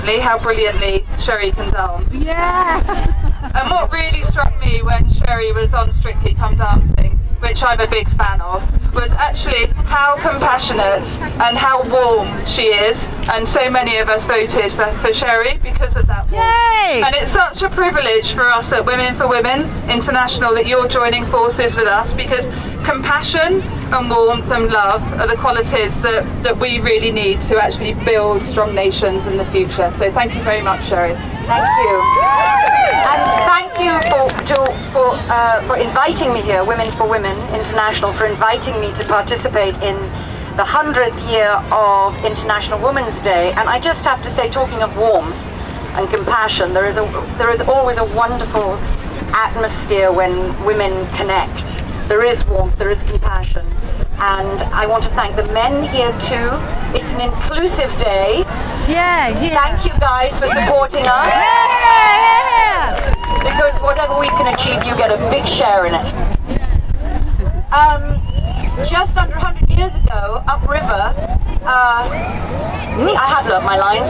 how brilliantly Sherry can dance. Yeah! And what really struck me when Sherry was on Strictly Come Dancing, which I'm a big fan of, was actually how compassionate and how warm she is. And so many of us voted for Sherry because of that warmth. Yay! And it's such a privilege for us at Women for Women International that you're joining forces with us, because compassion and warmth and love are the qualities that we really need to actually build strong nations in the future. So thank you very much, Sherry. Thank you. And thank you for inviting me here, Women for Women International, for inviting me to participate in the 100th year of International Women's Day. And I just have to say, talking of warmth and compassion, there is always a wonderful atmosphere when women connect. There is warmth, there is compassion. And I want to thank the men here too. It's an inclusive day. Yeah. Thank you guys for supporting us. Yeah. Because whatever we can achieve, you get a big share in it. Just under 100 years ago, upriver, I have learnt my lines.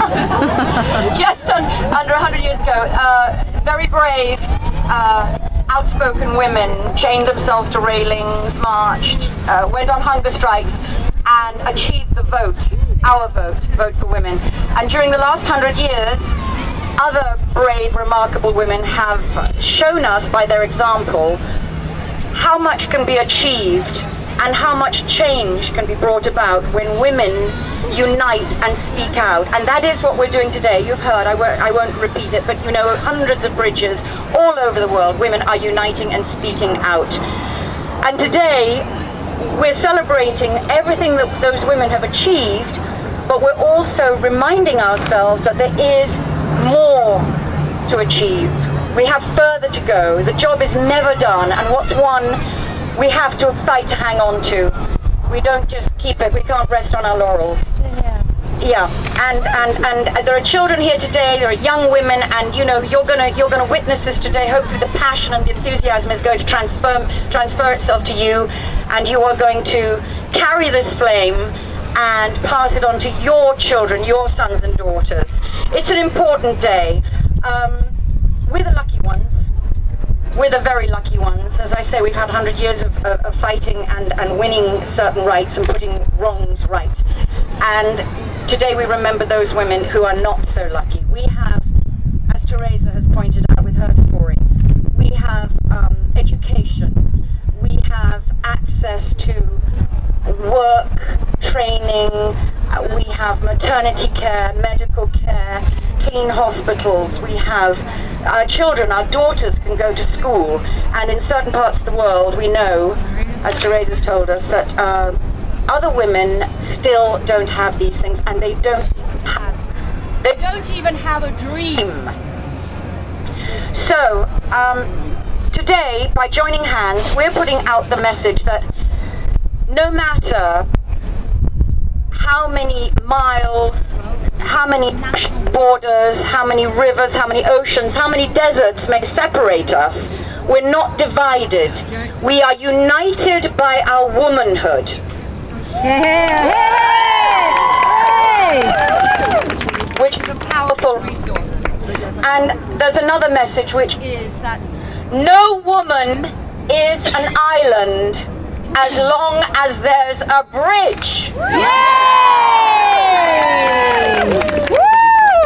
Just under 100 years ago, very brave, outspoken women chained themselves to railings, marched, went on hunger strikes, and achieved the vote, our vote for women. And during the last 100 years, other brave, remarkable women have shown us by their example how much can be achieved and how much change can be brought about when women unite and speak out. And that is what we're doing today. You've heard, I won't repeat it, but you know, hundreds of bridges all over the world, women are uniting and speaking out. And today, we're celebrating everything that those women have achieved, but we're also reminding ourselves that there is more to achieve. We have further to go. The job is never done, and what's won, we have to fight to hang on to. We don't just keep it, we can't rest on our laurels. Yeah, and there are children here today, there are young women, and you know, you're gonna witness this today. Hopefully the passion and the enthusiasm is going to transfer itself to you, and you are going to carry this flame and pass it on to your children, your sons and daughters. It's an important day. We're the lucky ones. We're the very lucky ones. As I say, we've had 100 years of fighting and winning certain rights and putting wrongs right. And today we remember those women who are not so lucky. We have, as Teresa has pointed out with her story, we have education. We have access to work, training, we have maternity care, medical care, clean hospitals, we have our children, our daughters can go to school, and in certain parts of the world we know, as Teresa's told us, that other women still don't have these things, and they don't even have a dream. So today, by joining hands, we're putting out the message that no matter how many miles, how many borders, how many rivers, how many oceans, how many deserts may separate us, we're not divided. We are united by our womanhood. Which is a powerful resource. And there's another message, which is that no woman is an island as long as there's a bridge. Yay!